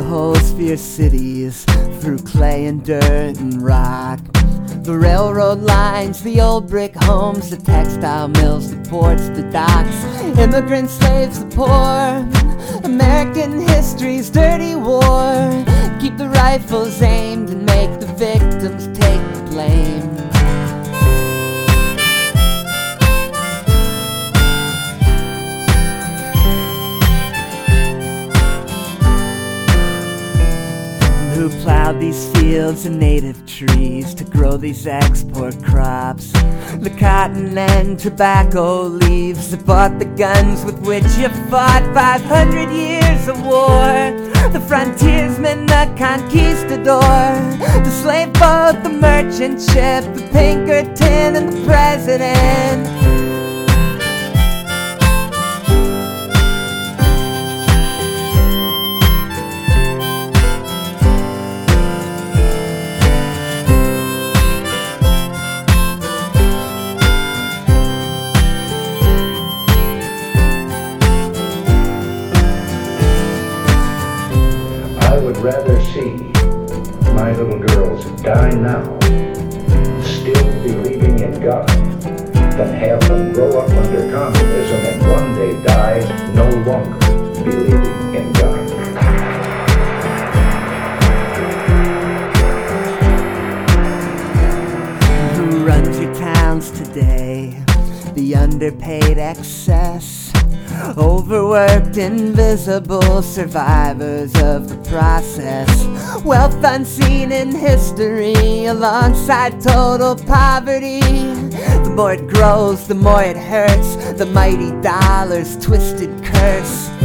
holes for your cities through clay and dirt and rock. The railroad lines, the old brick homes, the textile mills, the ports, the docks, immigrant slaves, the poor, American history's dirty war. Keep the rifles aimed and make the victims take the blame. Who plowed these fields and native trees to grow these export crops? The cotton and tobacco leaves that bought the guns with which you fought 500 years of war. The frontiersman, the conquistador, the slave boat, the merchant ship, the Pinkerton and the president. I would rather see my little girls die now, still believing in God, than have them grow up under communism and one day die no longer believing in God. Who runs your towns today? The underpaid excess, overworked, invisible survivors of the process. Wealth unseen in history alongside total poverty. The more it grows, the more it hurts. The mighty dollar's twisted curse.